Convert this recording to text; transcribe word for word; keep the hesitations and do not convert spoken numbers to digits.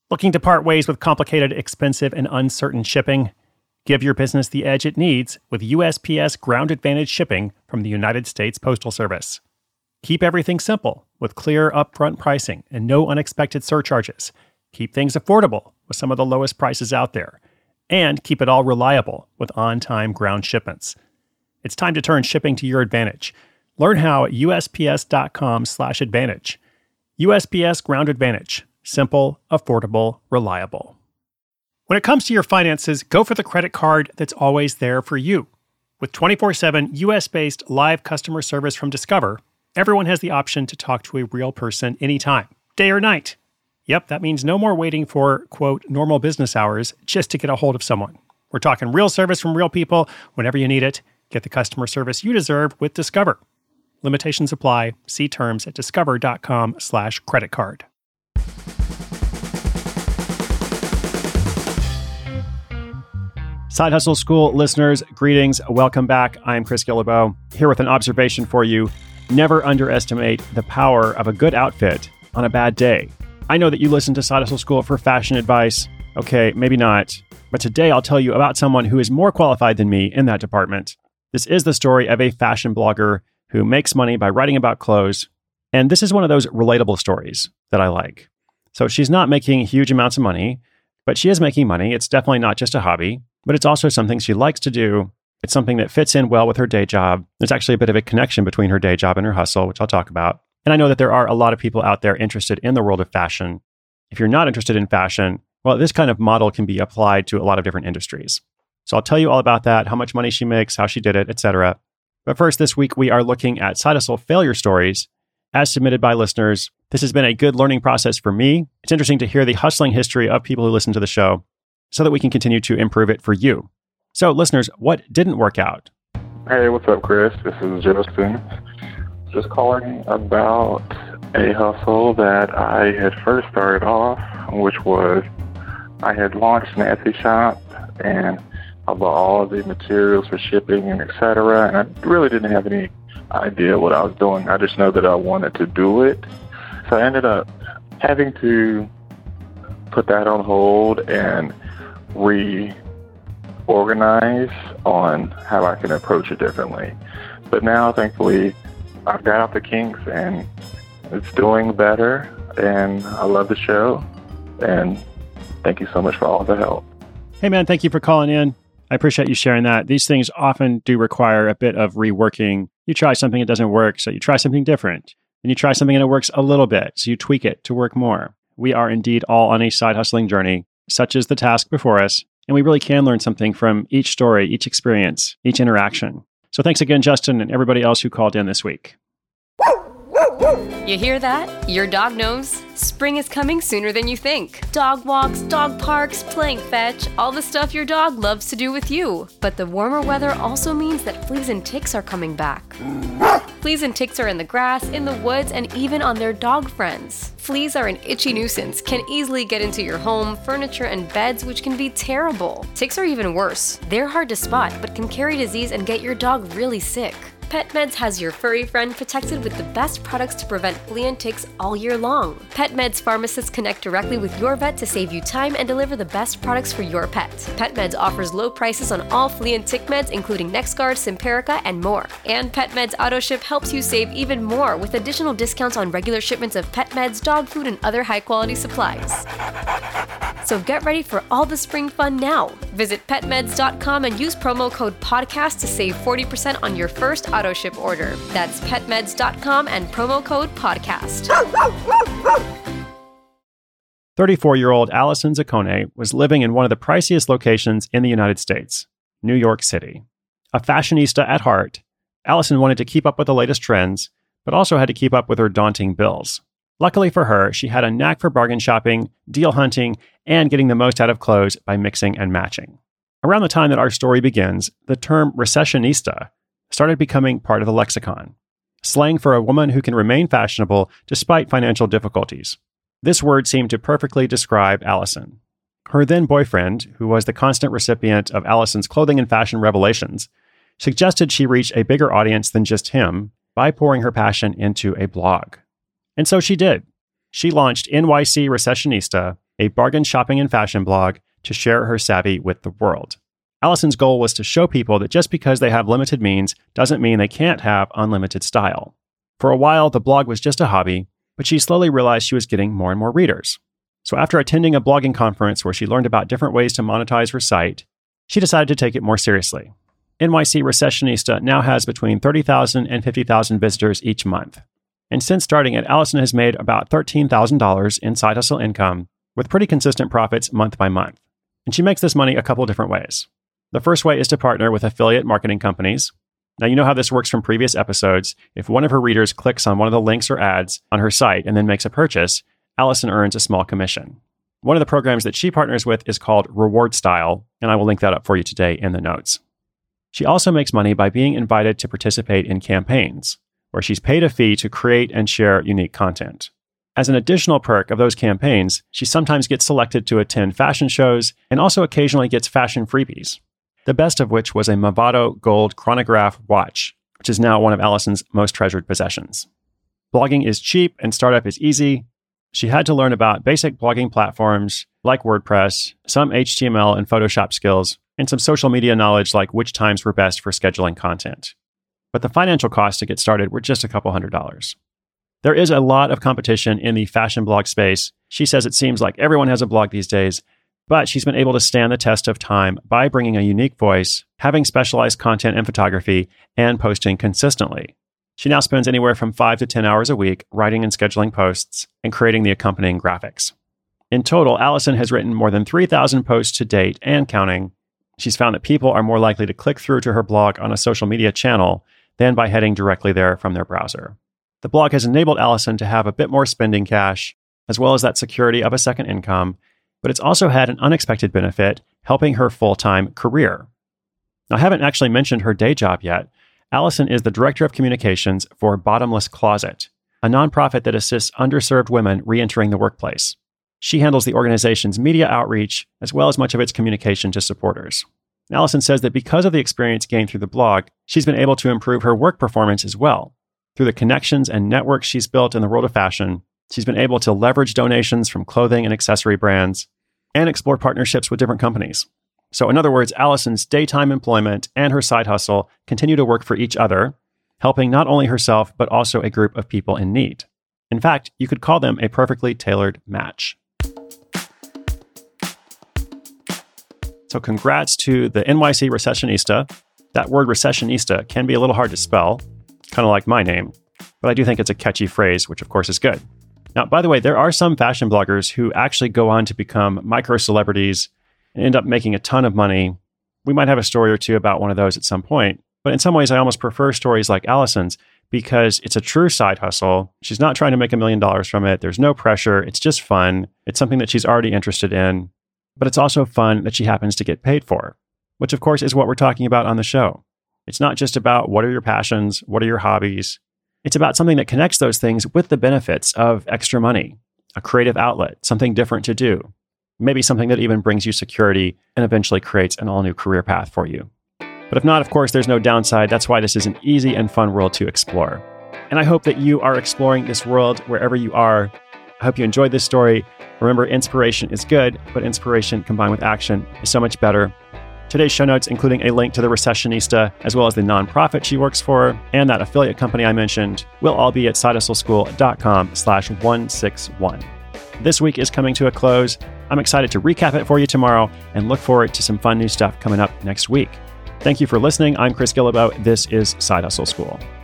Looking to part ways with complicated, expensive, and uncertain shipping? Give your business the edge it needs with U S P S Ground Advantage shipping from the United States Postal Service. Keep everything simple with clear upfront pricing and no unexpected surcharges. Keep things affordable with some of the lowest prices out there. And keep it all reliable with on-time ground shipments. It's time to turn shipping to your advantage. Learn how at U S P S dot com slash advantage. U S P S Ground Advantage. Simple, affordable, reliable. When it comes to your finances, go for the credit card that's always there for you. With twenty-four seven U S-based live customer service from Discover, everyone has the option to talk to a real person anytime, day or night. Yep, that means no more waiting for, quote, normal business hours just to get a hold of someone. We're talking real service from real people whenever you need it. Get the customer service you deserve with Discover. Limitations apply. See terms at discover dot com slash credit card. Side Hustle School listeners, greetings. Welcome back. I'm Chris Guillebeau, here with an observation for you. Never underestimate the power of a good outfit on a bad day. I know that you listen to Side Hustle School for fashion advice. Okay, maybe not. But today I'll tell you about someone who is more qualified than me in that department. This is the story of a fashion blogger who makes money by writing about clothes. And this is one of those relatable stories that I like. So she's not making huge amounts of money, but she is making money. It's definitely not just a hobby, but it's also something she likes to do. It's something that fits in well with her day job. There's actually a bit of a connection between her day job and her hustle, which I'll talk about. And I know that there are a lot of people out there interested in the world of fashion. If you're not interested in fashion, well, this kind of model can be applied to a lot of different industries. So I'll tell you all about that, how much money she makes, how she did it, et cetera. But first, this week, we are looking at side hustle failure stories as submitted by listeners. This has been a good learning process for me. It's interesting to hear the hustling history of people who listen to the show so that we can continue to improve it for you. So listeners, what didn't work out? Hey, what's up, Chris? This is Justin. Just calling about a hustle that I had first started off, which was I had launched an Etsy shop and I bought all of the materials for shipping and et cetera. And I really didn't have any idea what I was doing. I just know that I wanted to do it. So I ended up having to put that on hold and reorganize on how I can approach it differently. But now, thankfully, I've got out the kinks and it's doing better. And I love the show. And thank you so much for all the help. Hey, man, thank you for calling in. I appreciate you sharing that. These things often do require a bit of reworking. You try something, it doesn't work, so you try something different. And you try something and it works a little bit, so you tweak it to work more. We are indeed all on a side hustling journey. Such is the task before us. And we really can learn something from each story, each experience, each interaction. So thanks again, Justin, and everybody else who called in this week. You hear that? Your dog knows. Spring is coming sooner than you think. Dog walks, dog parks, playing fetch, all the stuff your dog loves to do with you. But the warmer weather also means that fleas and ticks are coming back. Fleas and ticks are in the grass, in the woods, and even on their dog friends. Fleas are an itchy nuisance, can easily get into your home, furniture, and beds, which can be terrible. Ticks are even worse. They're hard to spot, but can carry disease and get your dog really sick. PetMeds has your furry friend protected with the best products to prevent flea and ticks all year long. PetMeds pharmacists connect directly with your vet to save you time and deliver the best products for your pet. PetMeds offers low prices on all flea and tick meds, including NexGard, Simparica, and more. And PetMeds AutoShip helps you save even more with additional discounts on regular shipments of pet meds, dog food, and other high-quality supplies. So get ready for all the spring fun now. Visit pet meds dot com and use promo code podcast to save forty percent on your first auto ship order. That's pet meds dot com and promo code podcast. thirty-four-year-old Allison Zaccone was living in one of the priciest locations in the United States, New York City. A fashionista at heart, Allison wanted to keep up with the latest trends, but also had to keep up with her daunting bills. Luckily for her, she had a knack for bargain shopping, deal hunting, and getting the most out of clothes by mixing and matching. Around the time that our story begins, the term recessionista started becoming part of the lexicon, slang for a woman who can remain fashionable despite financial difficulties. This word seemed to perfectly describe Allison. Her then boyfriend, who was the constant recipient of Allison's clothing and fashion revelations, suggested she reach a bigger audience than just him by pouring her passion into a blog. And so she did. She launched N Y C Recessionista, a bargain shopping and fashion blog to share her savvy with the world. Allison's goal was to show people that just because they have limited means doesn't mean they can't have unlimited style. For a while, the blog was just a hobby, but she slowly realized she was getting more and more readers. So after attending a blogging conference where she learned about different ways to monetize her site, she decided to take it more seriously. N Y C Recessionista now has between thirty thousand and fifty thousand visitors each month. And since starting it, Allison has made about thirteen thousand dollars in side hustle income with pretty consistent profits month by month. And she makes this money a couple different ways. The first way is to partner with affiliate marketing companies. Now, you know how this works from previous episodes. If one of her readers clicks on one of the links or ads on her site and then makes a purchase, Allison earns a small commission. One of the programs that she partners with is called Reward Style, and I will link that up for you today in the notes. She also makes money by being invited to participate in campaigns, where she's paid a fee to create and share unique content. As an additional perk of those campaigns, she sometimes gets selected to attend fashion shows and also occasionally gets fashion freebies. The best of which was a Movado Gold chronograph watch, which is now one of Allison's most treasured possessions. Blogging is cheap and startup is easy. She had to learn about basic blogging platforms like WordPress, some H T M L and Photoshop skills, and some social media knowledge like which times were best for scheduling content. But the financial costs to get started were just a couple hundred dollars. There is a lot of competition in the fashion blog space. She says it seems like everyone has a blog these days, but she's been able to stand the test of time by bringing a unique voice, having specialized content and photography, and posting consistently. She now spends anywhere from five to ten hours a week writing and scheduling posts and creating the accompanying graphics. In total, Allison has written more than three thousand posts to date and counting. She's found that people are more likely to click through to her blog on a social media channel than by heading directly there from their browser. The blog has enabled Allison to have a bit more spending cash, as well as that security of a second income, but it's also had an unexpected benefit, helping her full-time career. Now, I haven't actually mentioned her day job yet. Allison is the Director of Communications for Bottomless Closet, a nonprofit that assists underserved women re-entering the workplace. She handles the organization's media outreach, as well as much of its communication to supporters. And Allison says that because of the experience gained through the blog, she's been able to improve her work performance as well. Through the connections and networks she's built in the world of fashion, she's been able to leverage donations from clothing and accessory brands and explore partnerships with different companies. So in other words, Allison's daytime employment and her side hustle continue to work for each other, helping not only herself, but also a group of people in need. In fact, you could call them a perfectly tailored match. So congrats to the N Y C Recessionista. That word recessionista can be a little hard to spell, kind of like my name, but I do think it's a catchy phrase, which of course is good. Now, by the way, there are some fashion bloggers who actually go on to become micro-celebrities and end up making a ton of money. We might have a story or two about one of those at some point, but in some ways, I almost prefer stories like Allison's because it's a true side hustle. She's not trying to make a million dollars from it. There's no pressure. It's just fun. It's something that she's already interested in, but it's also fun that she happens to get paid for, which of course is what we're talking about on the show. It's not just about what are your passions, what are your hobbies. It's about something that connects those things with the benefits of extra money, a creative outlet, something different to do, maybe something that even brings you security and eventually creates an all-new career path for you. But if not, of course, there's no downside. That's why this is an easy and fun world to explore. And I hope that you are exploring this world wherever you are. I hope you enjoyed this story. Remember, inspiration is good, but inspiration combined with action is so much better. Today's show notes, including a link to the Recessionista, as well as the nonprofit she works for, and that affiliate company I mentioned, will all be at sidehustleschool.com slash 161. This week is coming to a close. I'm excited to recap it for you tomorrow and look forward to some fun new stuff coming up next week. Thank you for listening. I'm Chris Guillebeau. This is Side Hustle School.